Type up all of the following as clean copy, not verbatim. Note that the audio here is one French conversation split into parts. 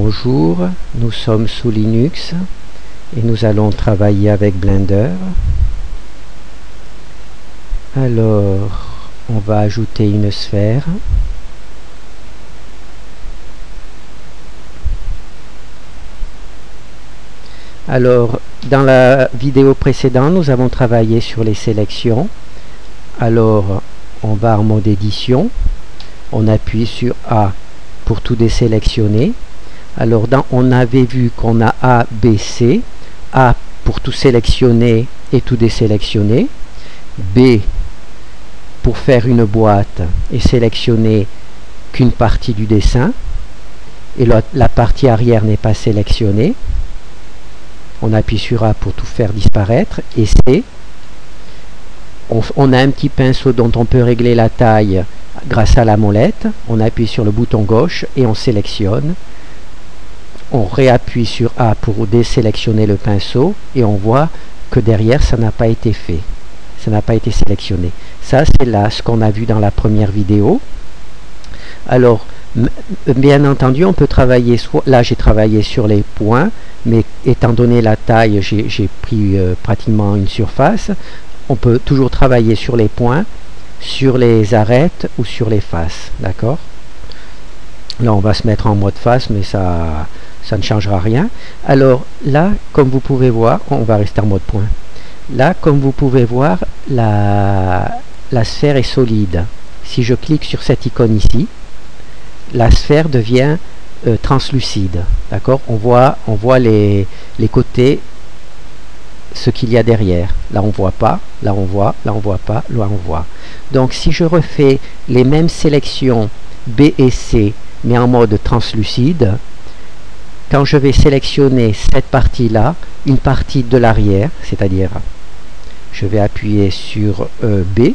Bonjour, nous sommes sous Linux et nous allons travailler avec Blender. Alors, on va ajouter une sphère. Alors, dans la vidéo précédente, nous avons travaillé sur les sélections. Alors, on va en mode édition. On appuie sur A pour tout désélectionner. Alors, on avait vu qu'on a A, B, C. A pour tout sélectionner et tout désélectionner. B pour faire une boîte et sélectionner qu'une partie du dessin. Et la partie arrière n'est pas sélectionnée. On appuie sur A pour tout faire disparaître. Et C, on a un petit pinceau dont on peut régler la taille grâce à la molette. On appuie sur le bouton gauche et on sélectionne. On réappuie sur A pour désélectionner le pinceau et on voit que derrière ça n'a pas été fait. Ça n'a pas été sélectionné. Ça c'est là ce qu'on a vu dans la première vidéo. Alors bien entendu on peut travailler, là j'ai travaillé sur les points, mais étant donné la taille j'ai pris pratiquement une surface. On peut toujours travailler sur les points, sur les arêtes ou sur les faces, d'accord? Là on va se mettre en mode face, mais ça ne changera rien. Alors là, comme vous pouvez voir, on va rester en mode point. Là, comme vous pouvez voir, la sphère est solide. Si je clique sur cette icône ici, la sphère devient translucide, d'accord? On voit les côtés, ce qu'il y a derrière. Là on voit pas, là on voit, là on voit pas, là on voit. Donc si je refais les mêmes sélections B et C, mais en mode translucide, quand je vais sélectionner cette partie-là, une partie de l'arrière, c'est-à-dire, je vais appuyer sur B.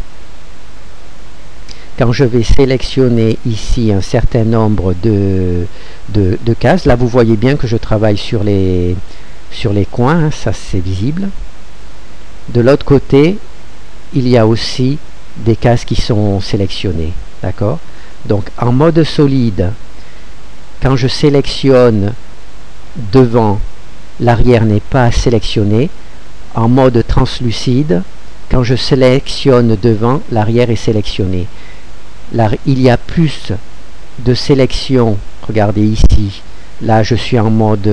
Quand je vais sélectionner ici un certain nombre de cases, là vous voyez bien que je travaille sur les coins, hein, ça c'est visible. De l'autre côté, il y a aussi des cases qui sont sélectionnées, d'accord? Donc en mode solide, quand je sélectionne devant, l'arrière n'est pas sélectionné. En mode translucide, quand je sélectionne devant, l'arrière est sélectionné. Là, il y a plus de sélection. Regardez ici. Là, je suis en mode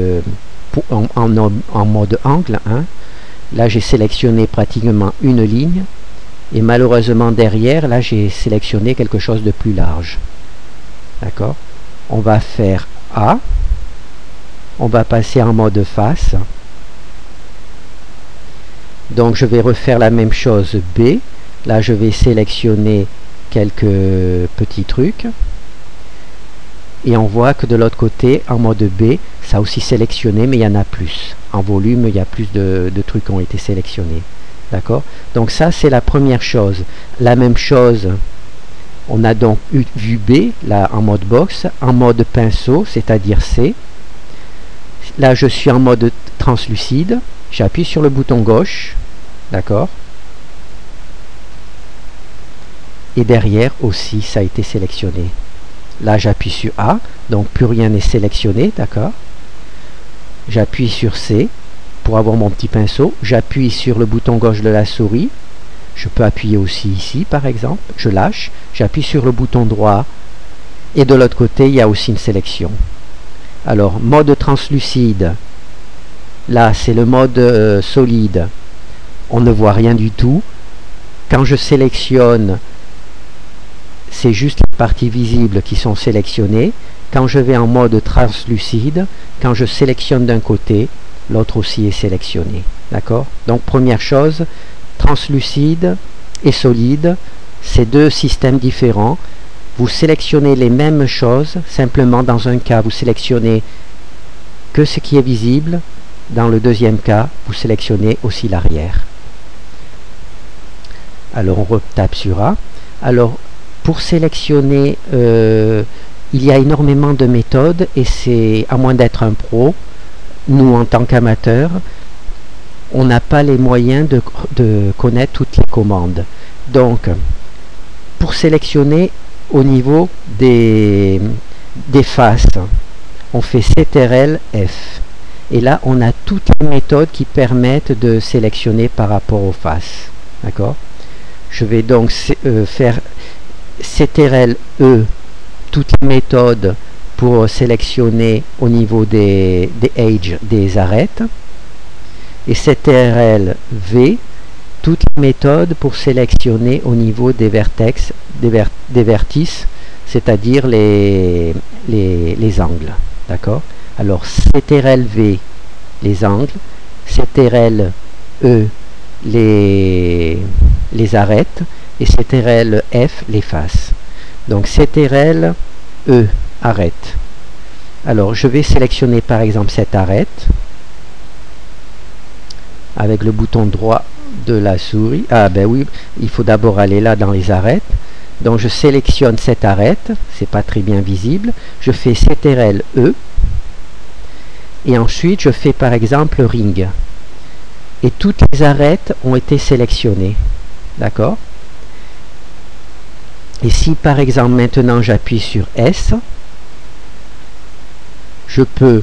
mode angle. Hein. Là, j'ai sélectionné pratiquement une ligne. Et malheureusement, derrière, là, j'ai sélectionné quelque chose de plus large. D'accord? On va faire A. On va passer en mode face. Donc je vais refaire la même chose B. Là je vais sélectionner quelques petits trucs. Et on voit que de l'autre côté, en mode B, ça a aussi sélectionné, mais il y en a plus. En volume, il y a plus de trucs qui ont été sélectionnés. D'accord? Donc ça c'est la première chose. La même chose, on a donc vu B, là en mode box, en mode pinceau, c'est-à-dire C. Là je suis en mode translucide. J'appuie sur le bouton gauche, d'accord? Et derrière aussi, ça a été sélectionné. Là, j'appuie sur A, donc plus rien n'est sélectionné, d'accord? J'appuie sur C pour avoir mon petit pinceau. J'appuie sur le bouton gauche de la souris. Je peux appuyer aussi ici, par exemple. Je lâche, j'appuie sur le bouton droit. Et de l'autre côté, il y a aussi une sélection. Alors, mode translucide. Là, c'est le mode solide. On ne voit rien du tout. Quand je sélectionne, c'est juste les parties visibles qui sont sélectionnées. Quand je vais en mode translucide, quand je sélectionne d'un côté, l'autre aussi est sélectionné. D'accord? Donc, première chose, translucide et solide, c'est deux systèmes différents. Vous sélectionnez les mêmes choses, simplement dans un cas, vous sélectionnez que ce qui est visible. Dans le deuxième cas, vous sélectionnez aussi l'arrière. Alors, on retape sur A. Alors, pour sélectionner, il y a énormément de méthodes et c'est, à moins d'être un pro, nous, en tant qu'amateurs, on n'a pas les moyens de connaître toutes les commandes. Donc, pour sélectionner au niveau des faces, on fait CTRL F. Et là, on a toutes les méthodes qui permettent de sélectionner par rapport aux faces. D'accord? Je vais donc faire CTRL E, toutes les méthodes pour sélectionner au niveau des edges, des arêtes. Et CTRL V, toutes les méthodes pour sélectionner au niveau des vertex, des vertices, c'est-à-dire les angles. D'accord? Alors CTRL V, les angles, CTRL E, les arêtes, et CTRL F, les faces. Donc CTRL E, arête. Alors je vais sélectionner par exemple cette arête avec le bouton droit de la souris. Ah ben oui, il faut d'abord aller là dans les arêtes. Donc je sélectionne cette arête, c'est pas très bien visible. Je fais CTRL E et ensuite je fais par exemple ring. Et toutes les arêtes ont été sélectionnées. D'accord? Et si par exemple maintenant j'appuie sur S, je peux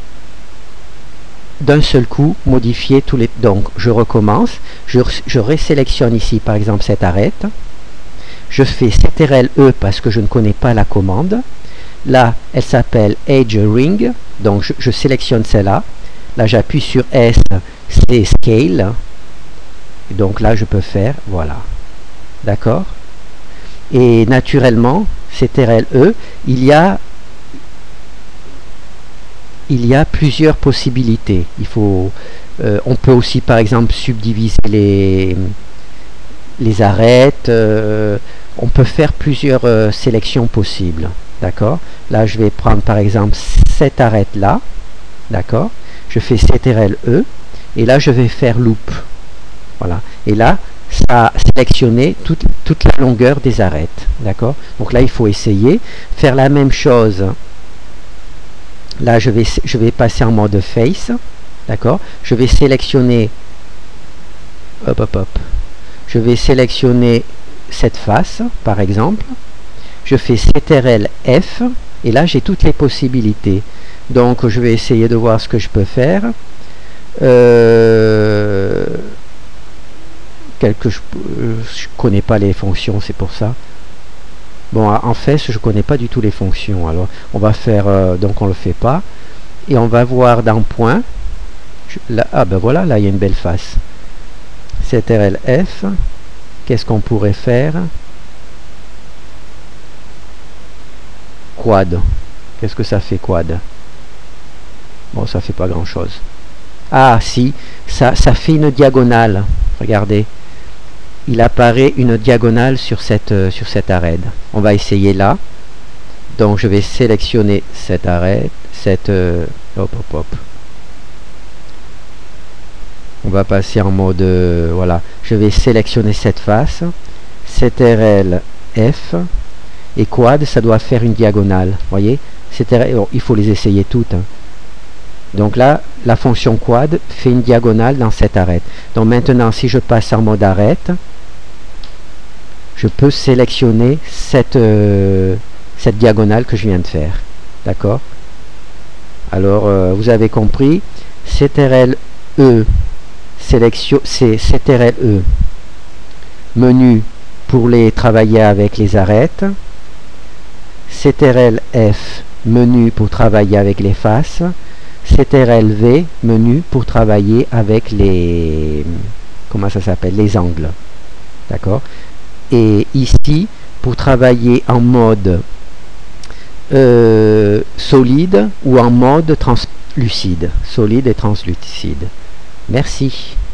d'un seul coup modifier tous les... Donc je recommence, je résélectionne ici par exemple cette arête, je fais CTRL E parce que je ne connais pas la commande. Là elle s'appelle Edge Ring, donc je sélectionne celle-là. Là j'appuie sur S, c'est Scale. Et donc là je peux faire, voilà. D'accord? Et naturellement, CTRL E, il y a plusieurs possibilités. On peut aussi par exemple subdiviser les arêtes. On peut faire plusieurs sélections possibles. D'accord? Là je vais prendre par exemple cette arête là. D'accord? Je fais CTRL E et là je vais faire loop. Voilà. Et là ça a sélectionné toute la longueur des arêtes. D'accord? Donc là il faut essayer. Faire la même chose. Là, je vais passer en mode face, d'accord? Je vais sélectionner, je vais sélectionner cette face, par exemple. Je fais CTRL F, et là, j'ai toutes les possibilités. Donc, je vais essayer de voir ce que je peux faire. Je connais pas les fonctions, c'est pour ça. Bon, en fait, je ne connais pas du tout les fonctions. Alors, on va faire, donc on ne le fait pas. Et on va voir dans point. Là, ah ben voilà, là il y a une belle face. CTRL F. Qu'est-ce qu'on pourrait faire? Quad. Qu'est-ce que ça fait quad? Bon, ça fait pas grand-chose. Ah si, ça fait une diagonale. Regardez. Il apparaît une diagonale sur cette arête. On va essayer là. Donc je vais sélectionner cette arête, on va passer en mode voilà. Je vais sélectionner cette face, CTRL F et quad, ça doit faire une diagonale. Voyez, il faut les essayer toutes. Hein. Donc là, la fonction quad fait une diagonale dans cette arête. Donc maintenant, si je passe en mode arête, je peux sélectionner cette diagonale que je viens de faire. D'accord? Alors, vous avez compris. CTRL E, c'est CTRL E, menu pour les travailler avec les arêtes. CTRL F, menu pour travailler avec les faces. CTRL V, menu pour travailler avec les... Comment ça s'appelle? Les angles. D'accord? Et ici, pour travailler en mode solide ou en mode translucide. Solide et translucide. Merci.